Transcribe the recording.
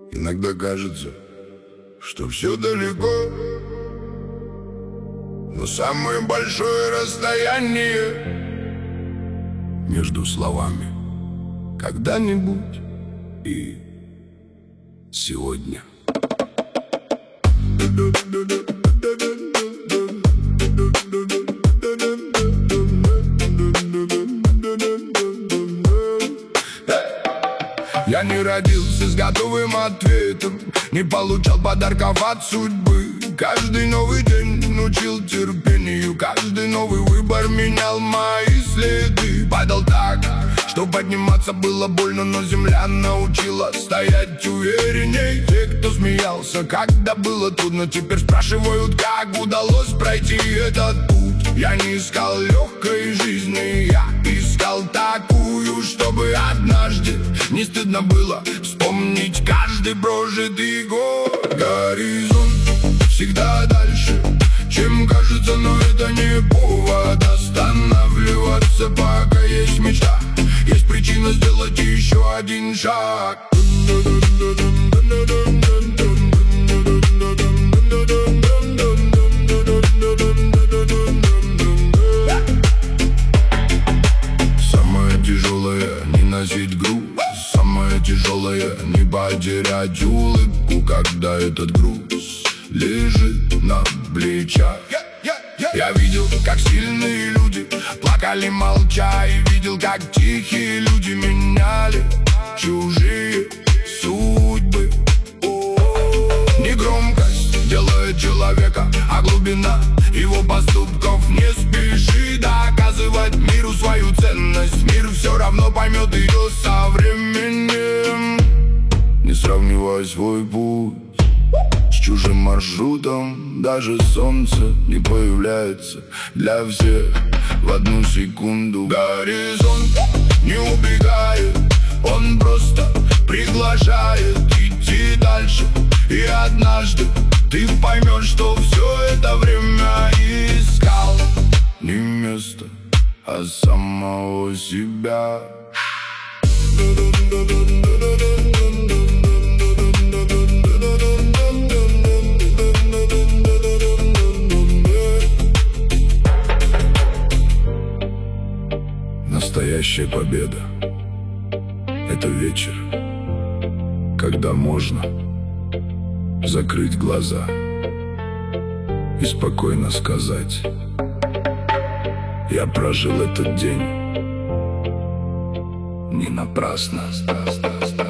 Иногда кажется, что все далеко, но самое большое расстояние между словами «когда-нибудь» и «сегодня». Я не родился с готовым ответом, не получал подарков от судьбы. Каждый новый день научил терпению, каждый новый выбор менял мои следы. Падал так, что подниматься было больно, но земля научила стоять уверенней. Те, кто смеялся, когда было трудно, теперь спрашивают, как удалось пройти этот путь. Я не искал легкой жизни, я искал такую, чтобы однажды не стыдно было вспомнить каждый прожитый год. Горизонт всегда дальше, чем кажется, но это не повод останавливаться, пока есть мечта. Есть причина сделать еще один шаг. Самое тяжелое — не носить груз. Самое тяжелое — не потерять улыбку, когда этот груз лежит на плечах. Я видел, как сильные люди плакали молча, и видел, как тихие люди меняли чужие судьбы. Не громкость делает человека, а глубина его поступков. Не спеши доказывать миру свою ценность, мир все равно поймет ее со временем. Не сравнивай свой путь с чужим маршрутом. Даже солнце не появляется для всех в одну секунду. Горизонт не убегает, он просто приглашает идти дальше. И однажды ты поймешь, что все это время искал не место, а самого себя. Настоящая победа — это вечер, когда можно закрыть глаза и спокойно сказать: я прожил этот день не напрасно.